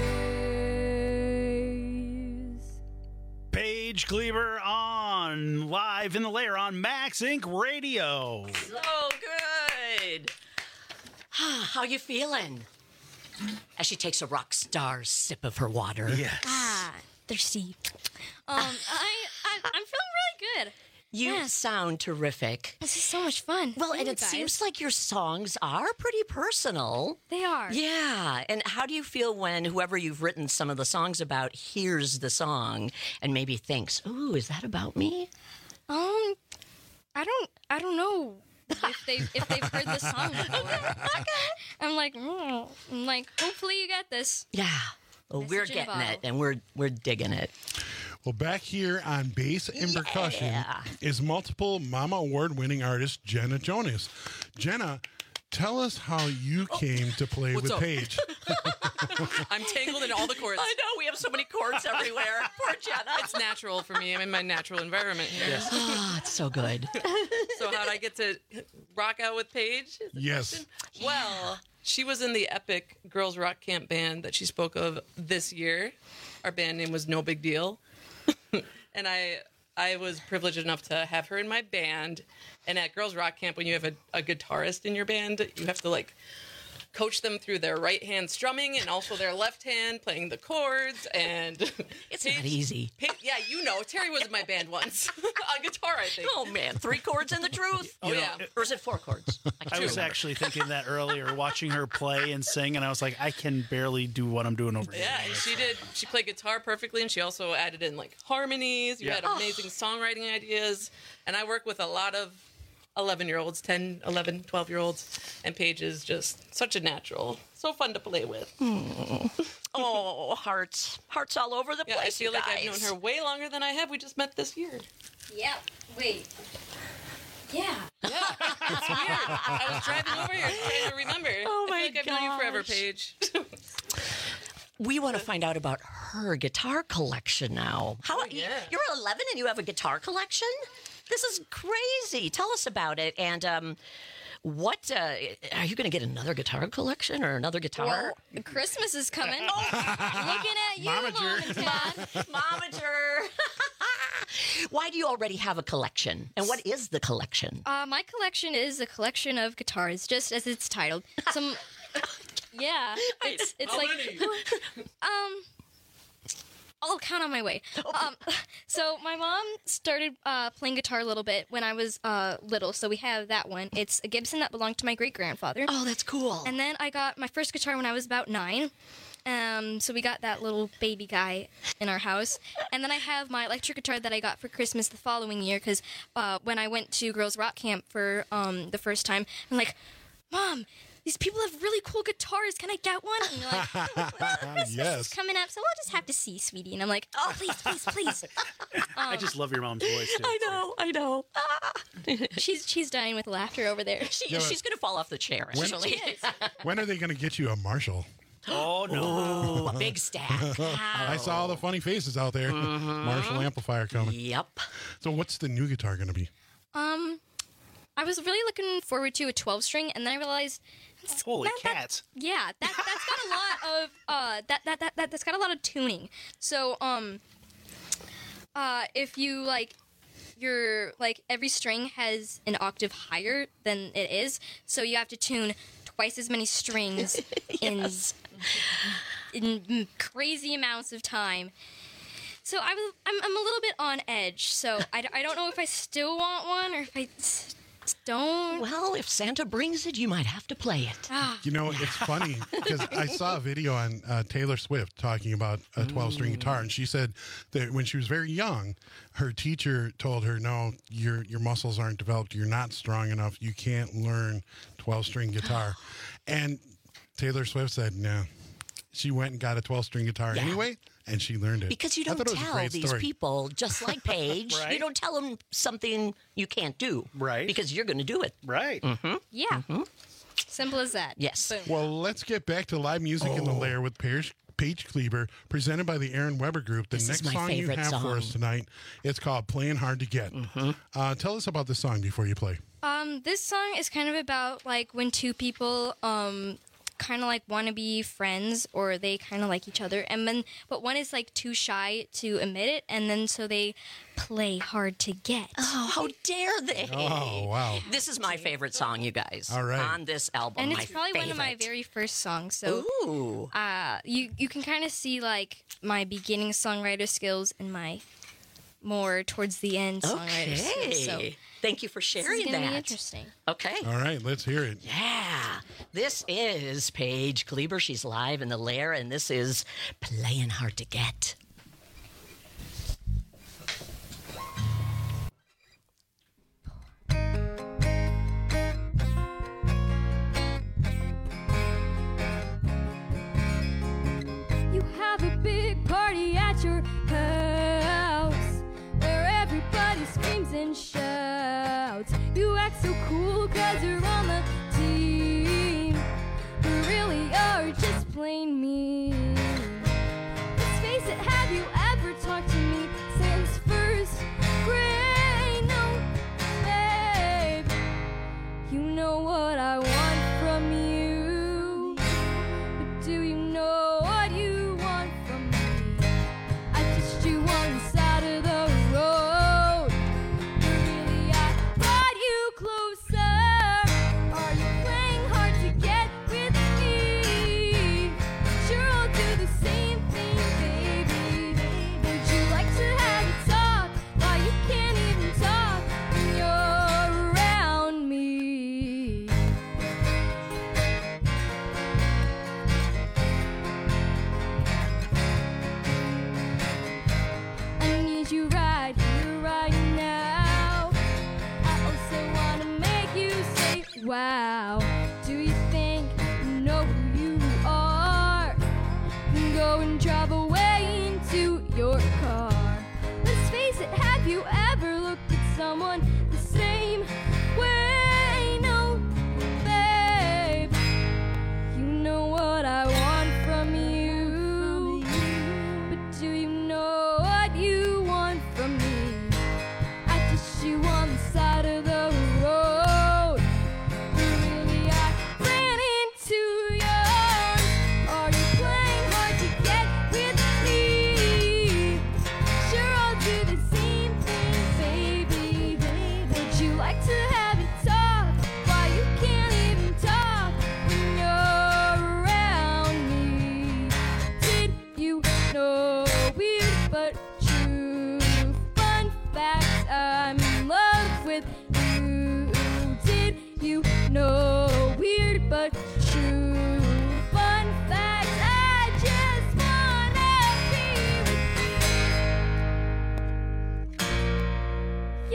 Paige Cleaver on live in the Lair on Max Incorporated. Radio. So good. How you feeling? As she takes a rock star sip of her water. Yes. Ah, thirsty. Um, I, I I'm feeling really good. You Yes. sound terrific. This is so much fun. Well, Thank and you, it guys. seems like your songs are pretty personal. They are. Yeah. And how do you feel when whoever you've written some of the songs about hears the song and maybe thinks, "Ooh, is that about me?" Um, I don't I don't know if they if they've heard the song before. okay. I'm like, mm. I'm like, hopefully you get this. Yeah. Well, we're Message in a getting bottle. it, and we're we're digging it. Well, back here on bass and percussion is multiple Mama Award-winning artist Jenna Jonas. Jenna, tell us how you came to play What's with up? Paige. I'm tangled in all the chords. I know, we have so many chords everywhere. Poor Jenna. It's natural for me. I'm in my natural environment here. Ah, it's so good. So how'd I get to rock out with Paige? Is the Yes. question? Well, she was in the epic Girls Rock Camp band that she spoke of this year. Our band name was No Big Deal. And I I was privileged enough to have her in my band. And at Girls Rock Camp, when you have a, a guitarist in your band, you have to like coach them through their right hand strumming and also their left hand playing the chords. And it's not easy. Paige, yeah, you know, Terry was in my band once on guitar, I think. Oh man, three chords in the truth. Oh yeah, or is it four chords? I was actually thinking that earlier, watching her play and sing, and I was like, I can barely do what I'm doing over here. Yeah, and she did. She played guitar perfectly, and she also added in like harmonies. You Yeah. had amazing songwriting ideas, and I work with a lot of eleven-year-olds, ten, eleven, twelve-year-olds, and Paige is just such a natural. So fun to play with. Oh, hearts. Hearts all over the Yeah, place, I feel you like I've guys. known her way longer than I have. We just met this year. Yeah. Wait. Yeah. It's weird. I was driving over here trying to remember. Oh my I feel like I've known you forever, gosh. Paige. We want to find out about her guitar collection now. How yeah. You're eleven and you have a guitar collection? This is crazy. Tell us about it. And um, what uh, are you going to get another guitar collection or another guitar? Well, Christmas is coming. Oh, looking at you, Momager. Mom and Dad. Momager. Why do you already have a collection? And what is the collection? Uh, my collection is a collection of guitars, just as it's titled. Some, yeah, it's it's How like, many? um, I'll count on my way. Um, so my mom started uh, playing guitar a little bit when I was uh, little, so we have that one. It's a Gibson that belonged to my great grandfather. Oh, that's cool. And then I got my first guitar when I was about nine. Um, so we got that little baby guy in our house. And then I have my electric guitar that I got for Christmas the following year because uh, when I went to Girls Rock Camp for um, the first time, I'm like, Mom, these people have really cool guitars. Can I get one? And you're like, well, Christmas Yes. is coming up, so we'll just have to see, sweetie. And I'm like, oh, please, please, please. I just love your mom's voice, too. I know, I know. she's she's dying with laughter over there. She, Yeah, but- she's going to fall off the chair, When- actually. She is. When are they going to get you a Marshall? Oh, no. Ooh, a big stack. I saw all the funny faces out there. Marshall amplifier coming. Yep. So what's the new guitar going to be? Um, I was really looking forward to a twelve string, and then I realized, Holy that- that- cats. yeah, that that's got a lot of uh that, that that that that's got a lot of tuning. So um, uh, if you like, your like every string has an octave higher than it is, so you have to tune twice as many strings Yes. in in crazy amounts of time. So I was, I'm, I'm a little bit on edge. So I, d- I don't know if I still want one or if I s- don't. Well, if Santa brings it, you might have to play it. Ah, You know, it's funny because I saw a video on uh, Taylor Swift talking about a twelve-string guitar, and she said that when she was very young, her teacher told her, "No, your your muscles aren't developed. You're not strong enough. You can't learn twelve-string guitar." And Taylor Swift said, "No." She went and got a twelve-string guitar Yeah. anyway, and she learned it. Because you I don't thought it was a tell great these story. people, just like Paige, Right. you don't tell them something you can't do. Right. Because you're going to do it. Right. Mm-hmm. yeah. Simple as that. Yes. Boom. Well, let's get back to live music in the lair with Paige, Paige Kleber, presented by the Aaron Weber Group. The This is next my song you favorite have for us song. tonight, it's called "Playing Hard to Get." Uh, tell us about the song before you play. Um, this song is kind of about like when two people um kind of like want to be friends or they kind of like each other, and then but one is like too shy to admit it, and then so they play hard to get. Oh, how dare they? Oh, wow. This is my favorite song, you guys. All right. On this album. And my it's probably one of my favorite. very first songs. So Ooh. uh, you you can kind of see like my beginning songwriter skills and my more towards the end songwriter skills. So Okay. Thank you for this sharing is gonna that. be interesting. Okay. All right, let's hear it. Yeah. This is Paige Kleber. She's live in the lair, and this is Playing Hard to Get. Wow, do you think you know who you are? Go and drive away into your car. Let's face it, have you ever looked at someone the same way? No, babe. You know what I want from you, but do you know what you want from me? I kiss you on the side of the road, but really I ran into your arms. Are you playing hard to get with me? Sure, I'll do the same thing, baby. Would you like to have it talk? Why you can't even talk when you're around me? Did you know weird but true fun facts? I'm in love with you. Did you know weird but true fun facts? I just wanna be with you.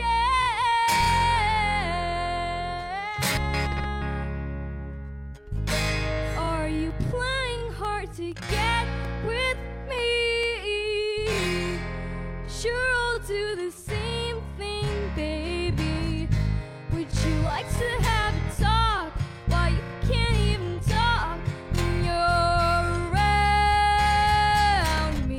Yeah. Are you playing hard to get with me? Sure, I'll do the same thing, baby. Would you like to have a talk? Why you can't even talk when you're around me?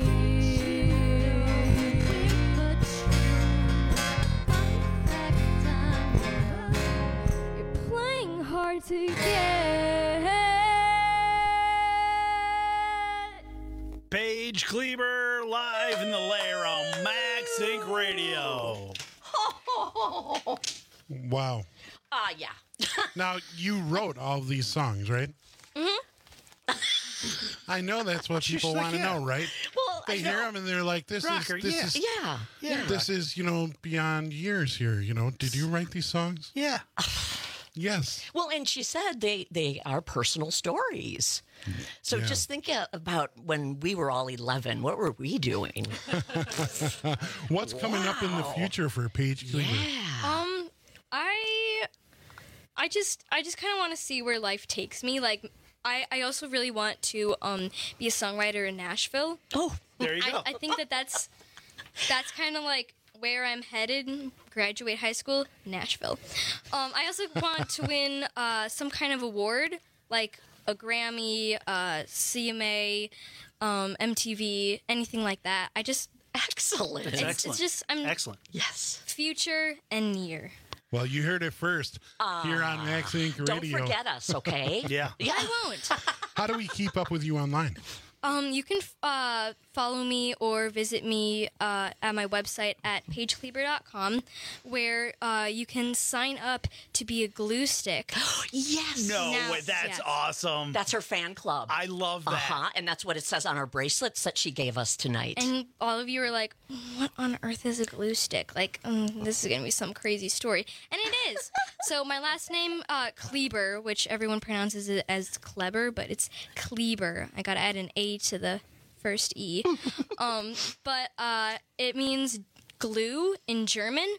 You're playing hard to get. Paige Kleber live in the lair on Max Inc Radio. Wow. Ah, uh, yeah. Now, you wrote all of these songs, right? Mm-hmm. I know that's what She's people like, want to yeah. know, right? Well, They I hear know. them and they're like, "This Rocker, is this yeah. is Yeah. Yeah. this is you know beyond years here." You know, did you write these songs? Yeah. Yes. Well, and she said they, they are personal stories. So Yeah. just think uh, about when we were all eleven. What were we doing? What's coming up in the future for Paige Kleber? Um, I, I just, I just kind of want to see where life takes me. Like, I, I also really want to um be a songwriter in Nashville. Oh, there you go. I, I think that that's, that's kind of like where I'm headed. Graduate high school, Nashville. Um, I also want to win uh some kind of award, like a Grammy, uh, C M A, um, M T V, anything like that. I just excellent. It's It's, excellent. it's just I'm Excellent. Yes. future and near. Well, you heard it first here on Max Inc Don't Radio. forget us, okay? Yeah. Yeah. I won't. How do we keep up with you online? Um, you can uh, follow me or visit me uh, at my website at paige kleber dot com, where uh, you can sign up to be a glue stick. Yes. No Now- way. That's yes. awesome. That's her fan club. I love that. Uh-huh. And that's what it says on our bracelets that she gave us tonight. And all of you are like, what on earth is a glue stick? Like, mm, this is going to be some crazy story. And it is. So my last name, uh, Kleber, which everyone pronounces it as Kleber, but it's Kleber. I got to add an A to the first E. um, but uh, it means glue in German.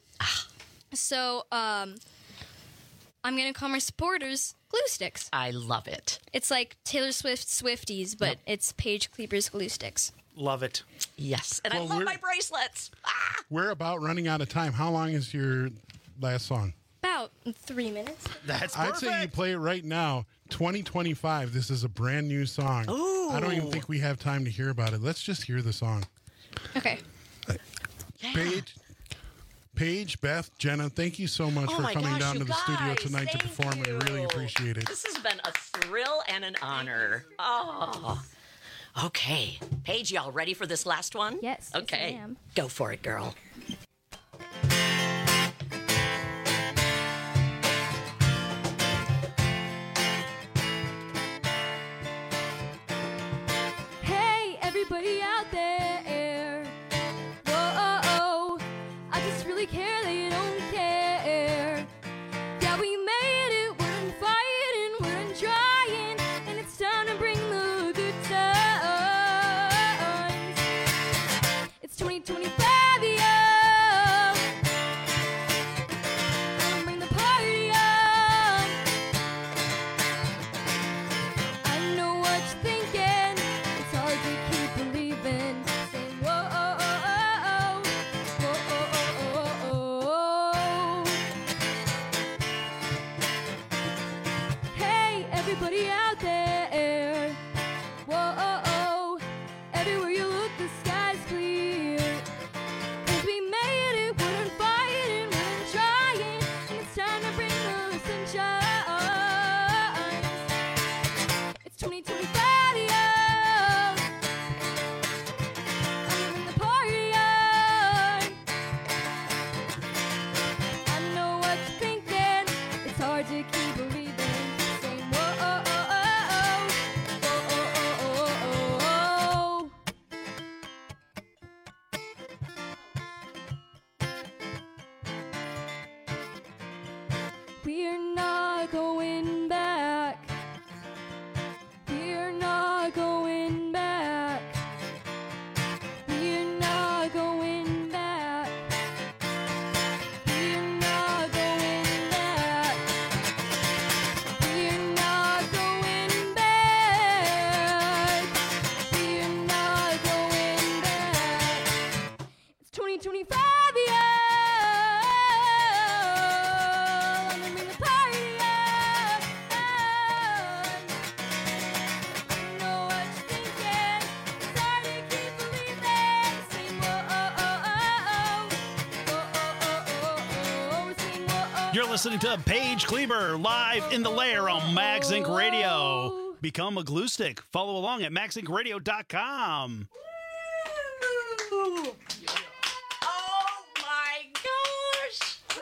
So um, I'm going to call my supporters glue sticks. I love it. It's like Taylor Swift Swifties, but Yep. it's Paige Kleber's glue sticks. Love it. Yes. And Well, I love we're- my bracelets. Ah! We're about running out of time. How long is your last song? About three minutes. That's I'd perfect. say you play it right now. twenty twenty-five. This is a brand new song. Ooh. I don't even think we have time to hear about it. Let's just hear the song. Okay. Yeah. Paige, Paige, Beth, Jenna, thank you so much Oh for my coming gosh, down you to the studio guys, tonight to thank perform. I really you. appreciate it. This has been a thrill and an honor. Oh. Okay. Paige, y'all ready for this last one? Yes, yes, Okay. I am. Go for it, girl. Hey, everybody out there. Whoa, I just really care that you don't care. Yeah, we made it, we're done fighting, we're done trying, and it's time to bring the good times. It's twenty twenty-five, yeah. Gonna bring the party on. We're not going back. We're not going back. We're not going back. We're not going back. We're not going back. We're not going back. It's twenty twenty-five, yeah. Wanna bring the party on. I know what you're thinking. It's hard to keep believing. Sing whoa, oh, oh, oh, oh. Whoa, oh, oh, oh, oh. Sing whoa, oh, You're listening to Paige Kleber live in the lair on Max Inc Radio. Become a glue stick. Follow along at max inc radio dot com. Oh my gosh!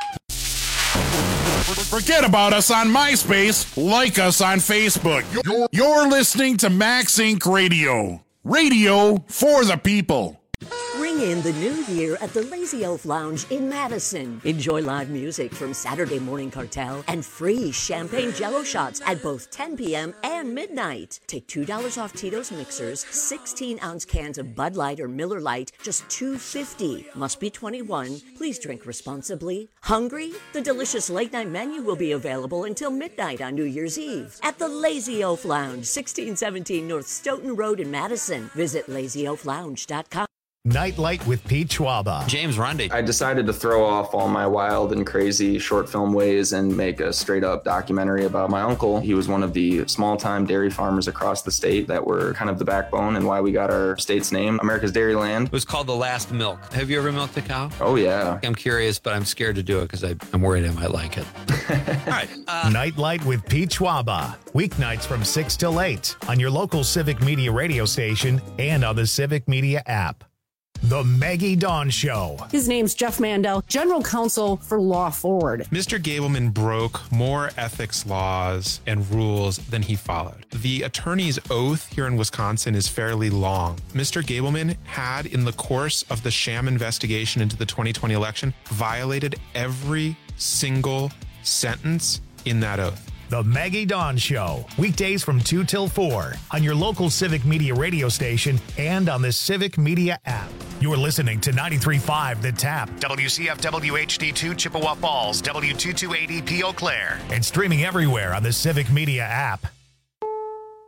Forget about us on MySpace. Like us on Facebook. You're, you're listening to Max Inc Radio. Radio for the people. Ring in the new year at the Lazy Elf Lounge in Madison. Enjoy live music from Saturday Morning Cartel and free champagne jello shots at both ten p.m. and midnight. Take two dollars off Tito's mixers, sixteen ounce cans of Bud Light or Miller Lite, just two dollars and fifty cents. Must be twenty-one. Please drink responsibly. Hungry? The delicious late night menu will be available until midnight on New Year's Eve at the Lazy Elf Lounge, sixteen seventeen North Stoughton Road in Madison. Visit lazy elf lounge dot com. Nightlight with Pete Schwaba. James Rundy. I decided to throw off all my wild and crazy short film ways and make a straight up documentary about my uncle. He was one of the small time dairy farmers across the state that were kind of the backbone and why we got our state's name, America's Dairyland. It was called The Last Milk. Have you ever milked a cow? Oh, yeah. I'm curious, but I'm scared to do it because I'm worried I might like it. All right. Uh, Nightlight with Pete Schwaba. Weeknights from six till eight on your local Civic Media radio station and on the Civic Media app. The Maggie Dawn Show. His name's Jeff Mandel, General Counsel for Law Forward. Mister Gableman broke more ethics laws and rules than he followed. The attorney's oath here in Wisconsin is fairly long. Mister Gableman had, in the course of the sham investigation into the twenty twenty election, violated every single sentence in that oath. The Maggie Dawn Show, weekdays from two till four on your local Civic Media radio station and on the Civic Media app. You're listening to ninety-three point five The Tap, W C F W H D two Chippewa Falls, W two two eight E P Eau Claire, and streaming everywhere on the Civic Media app.